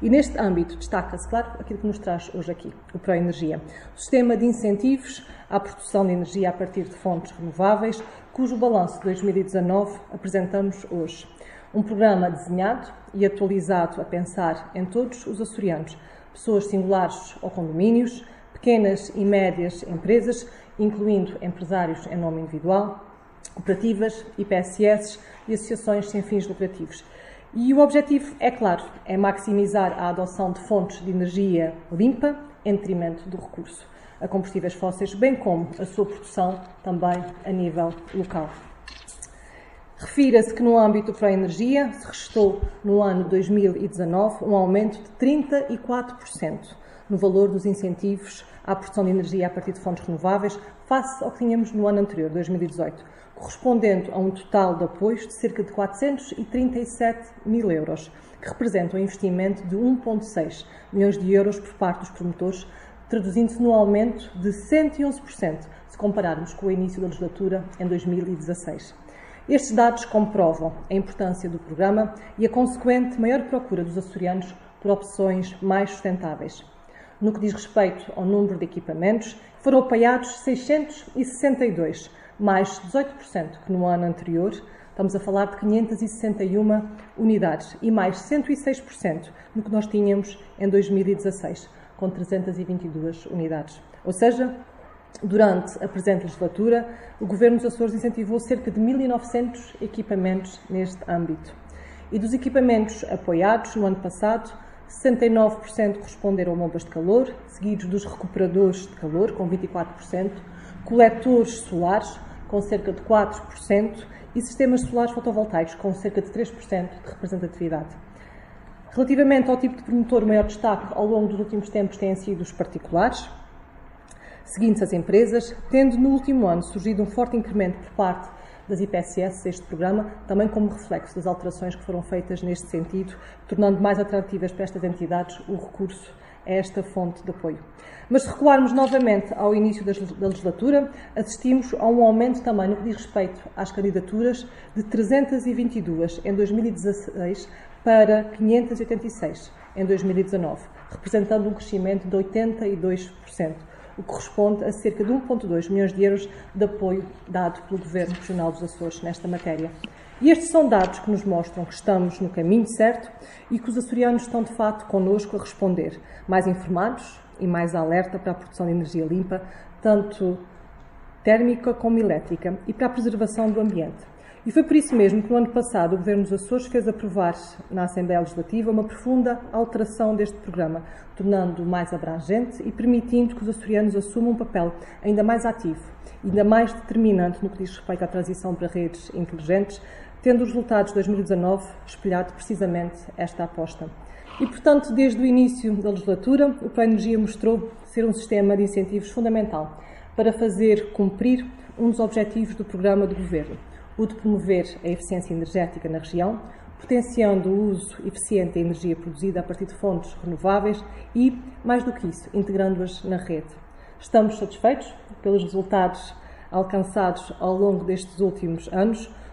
E neste âmbito destaca-se, claro, aquilo que nos traz hoje aqui, o Proenergia, o sistema de incentivos à produção de energia a partir de fontes renováveis, cujo balanço de 2019 apresentamos hoje. Um programa desenhado e atualizado a pensar em todos os açorianos, pessoas singulares ou condomínios, pequenas e médias empresas, incluindo empresários em nome individual, cooperativas, IPSS e associações sem fins lucrativos. E o objetivo, é claro, é maximizar a adoção de fontes de energia limpa em detrimento do recurso a combustíveis fósseis, bem como a sua produção também a nível local. Refira-se que no âmbito do Proenergia se registrou no ano 2019 um aumento de 34% no valor dos incentivos à produção de energia a partir de fontes renováveis face ao que tínhamos no ano anterior, 2018, correspondendo a um total de apoios de cerca de 437 mil euros, que representa um investimento de 1,6 milhões de euros por parte dos promotores, traduzindo-se num aumento de 111% se compararmos com o início da legislatura em 2016. Estes dados comprovam a importância do programa e a consequente maior procura dos açorianos por opções mais sustentáveis. No que diz respeito ao número de equipamentos, foram apoiados 662, mais 18% que no ano anterior, estamos a falar de 561 unidades, e mais 106% no que nós tínhamos em 2016, com 322 unidades. Ou seja, durante a presente legislatura, o Governo dos Açores incentivou cerca de 1.900 equipamentos neste âmbito. E dos equipamentos apoiados no ano passado, 69% corresponderam a bombas de calor, seguidos dos recuperadores de calor, com 24%, coletores solares, com cerca de 4%, e sistemas solares fotovoltaicos, com cerca de 3% de representatividade. Relativamente ao tipo de promotor, o maior destaque ao longo dos últimos tempos têm sido os particulares, seguindo-se as empresas, tendo no último ano surgido um forte incremento por parte das IPSS, este programa, também como reflexo das alterações que foram feitas neste sentido, tornando mais atrativas para estas entidades o recurso a esta fonte de apoio. Mas se recuarmos novamente ao início da legislatura, assistimos a um aumento também no que diz respeito às candidaturas de 322 em 2016 para 586 em 2019, representando um crescimento de 82%. O que corresponde a cerca de 1,2 milhões de euros de apoio dado pelo Governo Regional dos Açores nesta matéria. E estes são dados que nos mostram que estamos no caminho certo e que os açorianos estão, de facto, connosco a responder, mais informados e mais alerta para a produção de energia limpa, tanto térmica como elétrica, e para a preservação do ambiente. E foi por isso mesmo que no ano passado o Governo dos Açores fez aprovar na Assembleia Legislativa uma profunda alteração deste programa, tornando-o mais abrangente e permitindo que os açorianos assumam um papel ainda mais ativo, ainda mais determinante no que diz respeito à transição para redes inteligentes, tendo os resultados de 2019 espelhado precisamente esta aposta. E, portanto, desde o início da legislatura, o Proenergia mostrou ser um sistema de incentivos fundamental para fazer cumprir um dos objetivos do programa do Governo, o de promover a eficiência energética na região, potenciando o uso eficiente da energia produzida a partir de fontes renováveis e, mais do que isso, integrando-as na rede. Estamos satisfeitos pelos resultados alcançados ao longo destes últimos anos,